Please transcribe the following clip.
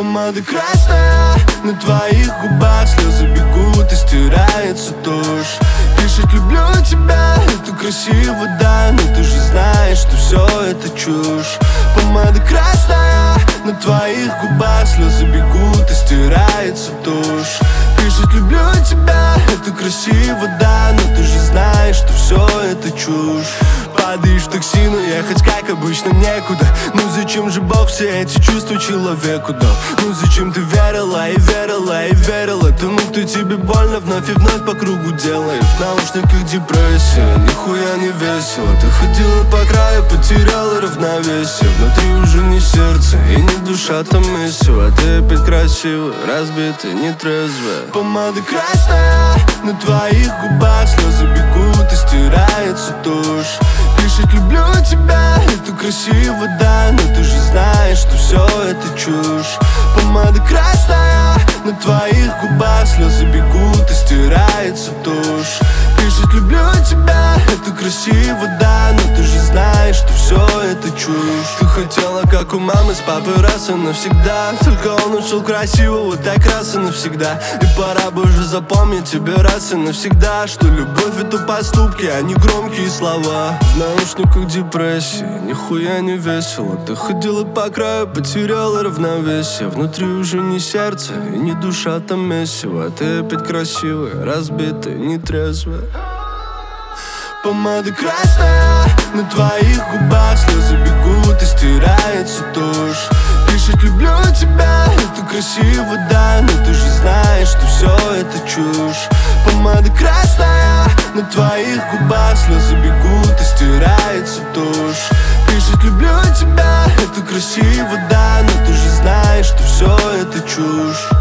Помада красная, на твоих губах слезы бегут и стирается тушь. Пишет: люблю тебя, это красиво, да, но ты же знаешь, что все это чушь. Помада красная, на твоих губах слезы бегут и стирается тушь. Пишет: люблю тебя, это красиво, да, но ты же знаешь, что все это чушь. Падаешь в такси, но ехать как обычно некуда. Ну зачем же Бог все эти чувства человеку дал? Ну зачем ты верила и верила и верила тому, кто тебе больно вновь и вновь по кругу делает? В наушниках депрессия, нихуя не весело. Ты ходила по краю, потеряла равновесие. Внутри уже не сердце и не душа, там месиво. Ты опять красивая, разбитая, нетрезвая. Помада красная, на твоих губах слезы бегут и стирается тушь. Пишет: люблю тебя, это красиво, да, но ты же знаешь, что все это чушь. Помада красная, на твоих губах слезы бегут и стирается тушь. Пишет: люблю тебя, это красиво, да, но ты же знаешь, что все это чушь. Ты хотела, как у мамы с папой, раз и навсегда. Только он ушел красиво, вот так раз и навсегда. И пора бы уже запомнить тебе раз и навсегда, что любовь — это поступки, а не громкие слова. В наушниках депрессии, нихуя не весело. Ты ходила по краю, потеряла равновесие. Внутри уже не сердце и не душа, там месиво. Ты опять красивая, разбитая, нетрезвая. Помада красная, на твоих губах слезы бегут и стирается тушь. Пишет: люблю тебя, это красиво, да, но ты же знаешь, что все это чушь. Помада красная, на твоих губах слезы бегут и стирается тушь. Пишет: люблю тебя, это красиво, да, но ты же знаешь, что все это чушь.